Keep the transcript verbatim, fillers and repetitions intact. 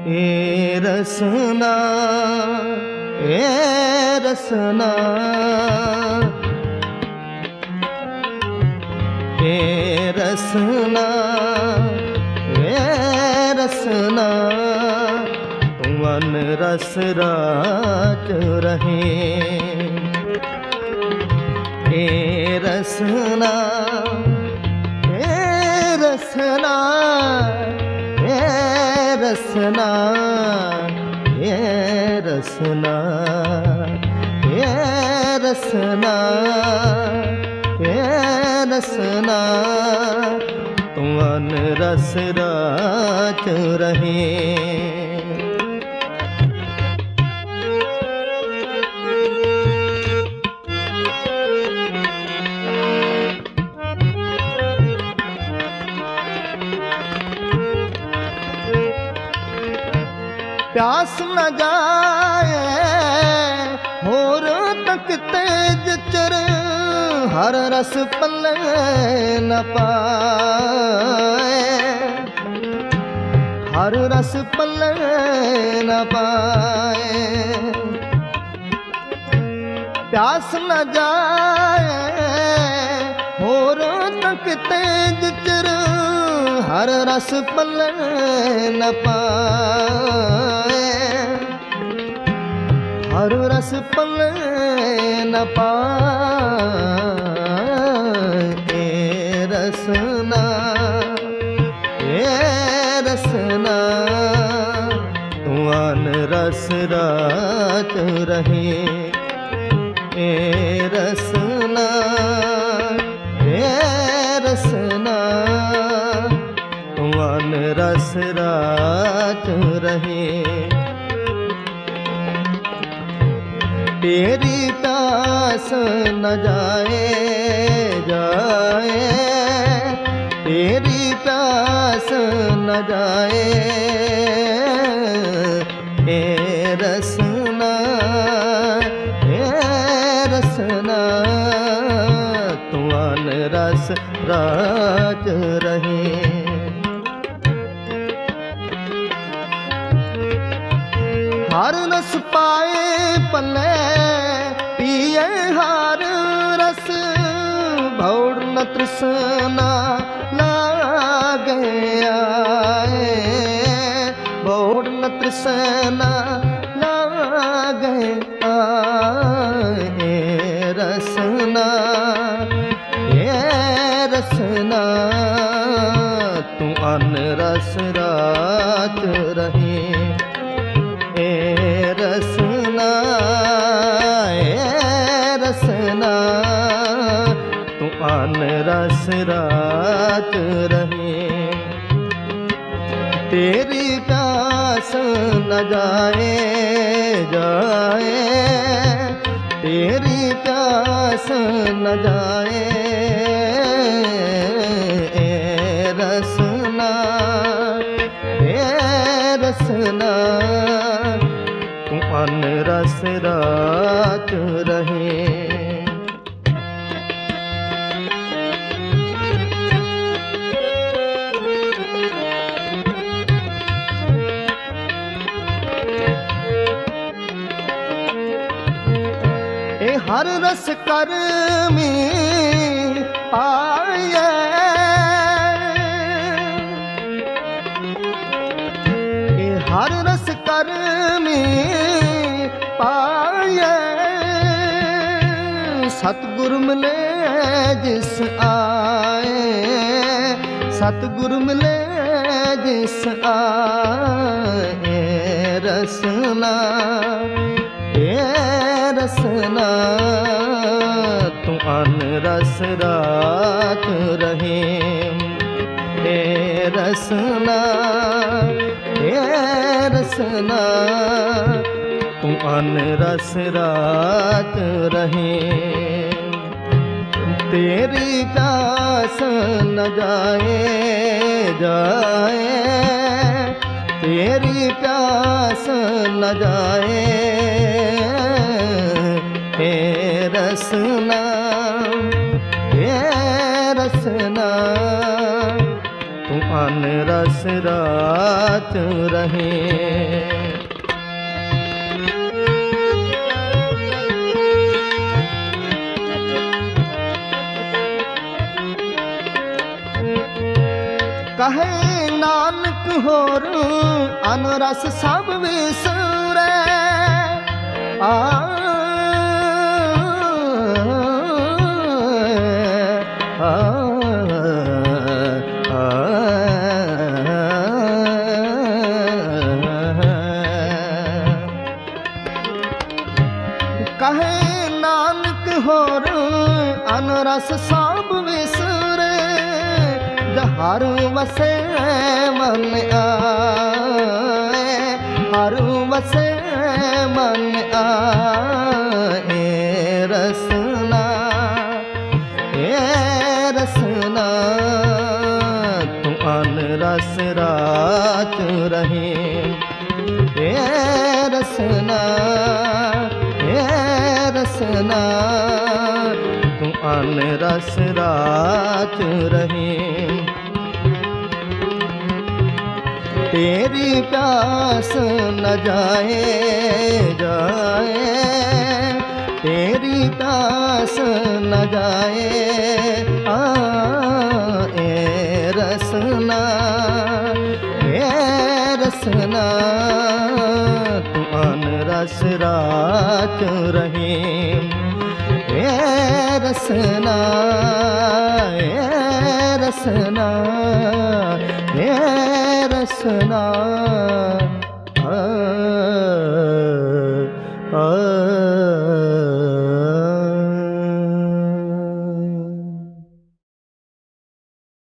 ए रसना ए रसना ए रसना ए रसना one रस राज रहे ए रसना ए रसना ए रसना ए रसना ए रसना ए रसना तुमन रस राज रहे प्यास न जाए होर तक तेज चर हर रस पल्ले न पाए हर रस पल्ले न पाए प्यास न जाए होर तक तेज चर हर रस पल्ले न पाए हर रस पल्ले न पाए ए रसना ए रसना तुआन रस रात रहे ए रसना ए रसना तुआन रस रात रहे तेरी प्यास न जाए जाए तेरी प्यास न जाए ए रसना ए रसना तुआन रस राज रहे हर रस पाए पल्ले पिए हर रस भौर न तृष्णा लागे आए भौर न तृष्णा लागे आए रसना ए रसना तू अन रस रात रहे ए रसना ए रसना तू अन रस रात रहे तेरी प्यास न जाए जाए तेरी प्यास न जाए ए रसना ए रसना अन रस रात रहे ए हर रस कर में पाए ए हर रस कर में पाए सतगुरु मिले जिस आए सतगुरु मिले जिस आए रसना ए रसना तू अन रस रात रहे ए रसना ए रसना तू अन रस रात रहे तेरी प्यास न जाए जाए तेरी प्यास न जाए हे रसना हे रसना तू आन रस रात रहे। कहे नानक होर अन रस सब विसरे। आ कहे नानक होर अन रस सब विसरे। हर वसे मन आए, हर वसे मन आए। रसना ए रसना तू अन रस रात रहे। ए रसना ए रसना तू अन रस रात रहे। तेरी प्यास न जाए जाए, तेरी प्यास न जाए। आए रसना ए रसना तू अन रस रात रहे। ए रसना ए रसना ए रसना।